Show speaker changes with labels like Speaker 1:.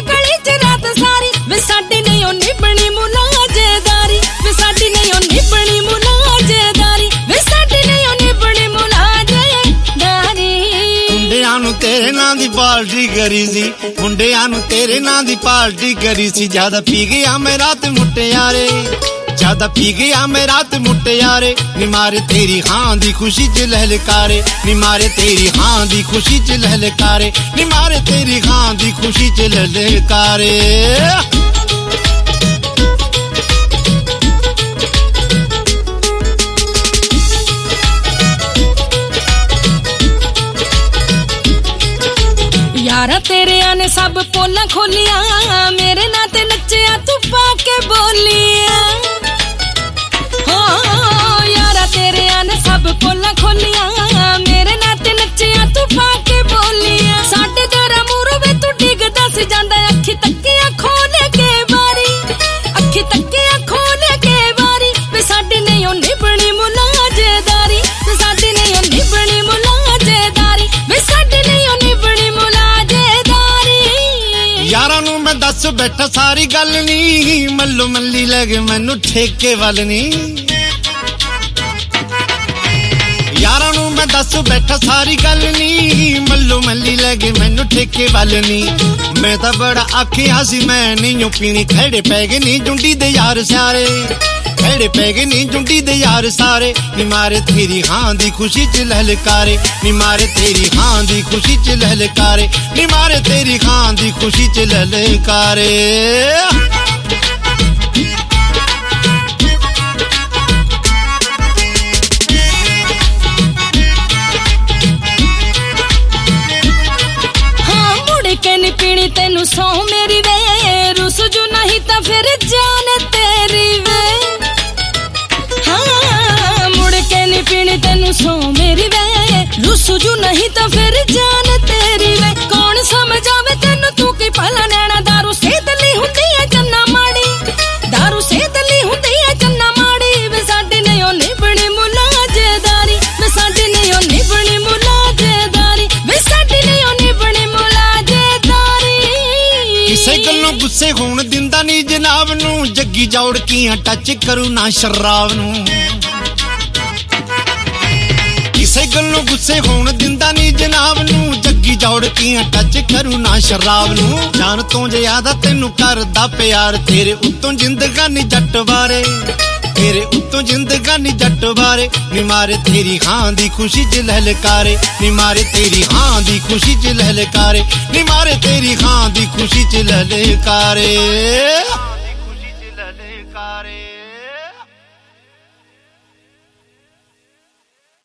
Speaker 1: गली च रात सारी वे साडी नहीं ओ निभनी मुलाजेदारी वे साडी नहीं ओ निभनी मुलाजेदारी वे साडी नहीं ओ निभनी मुलाजेदारी
Speaker 2: मुंडियां नूं तेरे नां दी पार्टी करी सी मुंडियां नूं तेरे नां दी पार्टी करी सी ज्यादा पी गया मैं रात मुटियारे ज्यादा पी गया मैं रात मुटियारे नी मारे तेरी हां दी खुशी च लहलकारे नी मारे तेरी हां दी खुशी च लहलकारे नी मारे तेरी हां दी खुशी च लहलकारे
Speaker 1: यारा तेरे आने सब पोला खोलिया मेरे नां ते नचिया तू पाके बोलिया सब पोला खोलिया मेरे नाते नचिया तू पाके बोलिया साडे तेरा मूरों वे तू डिगदा सी जांदा अखी तकिया खोले के बारी अखी तकिया खोले के बारी वे साडी नहीं ओ निभनी मुलाजेदारी वे साडी नहीं ओ निभनी मुलाजेदारी वे साडी नहीं ओ निभनी मुलाजेदारी
Speaker 2: यारां नूं मैं दस बैठा सारी गल नी मल्लो मल्ली लगे मैनू ठेके वल नी यारां नूं मैं दस बैठा सारी गल नी मल्लो मल्ली लगे मैनू ठेके वल नी मैं तां बड़ा आखिया सी मैं नहीं पीनी खड़े पै गए नी जुंडी दे यार सारे खड़े पै गए नी जुंडी दे यार सारे नी मारे तेरी हां दी खुशी च लहलकारे नी मारे तेरी हां दी खुशी च लहलकारे नी मारे तेरी हां दी खुशी च लहलकारे
Speaker 1: पीनी तेनू सौ मेरी वे रुस जू नहीं तो फिर जान तेरी वे हाँ मुड़ के नहीं पीनी तेनू सौ मेरी वे रुस जू नहीं तो फिर जान तेरी वे कौन समझावे तेनू तू की भला नैना दारू सेहत ली हुंदी है चन्ना माड़ी दारू सेहत ली हुंदी है चन्ना माड़ी वे साडी नहीं ओ निभनी मुलाजेदारी वे साडी नहीं ओ निभनी मुलाजेदारी वे साडी नहीं ओ निभनी
Speaker 2: किसे गल्लों गुस्से होण दिंदा नी जनाब नू जग्गी जौड़ कियां टच करू ना शराब नू किसे गल्लों गुस्से होण दिंदा नी जनाब नू जग्गी जौड़ कियां टच करू ना शराब नू जान तो ज्यादा तेनू करदा प्यार तेरे उत्तों जिंदगानी जट बारे तेरे उत्तों जिंदगानी जट बारे नी मारे तेरी हां दी खुशी च लहलकारे नी मारे तेरी हां दी खुशी च लहलकारे नी मारे तेरी हां दी खुशी च लहलकारे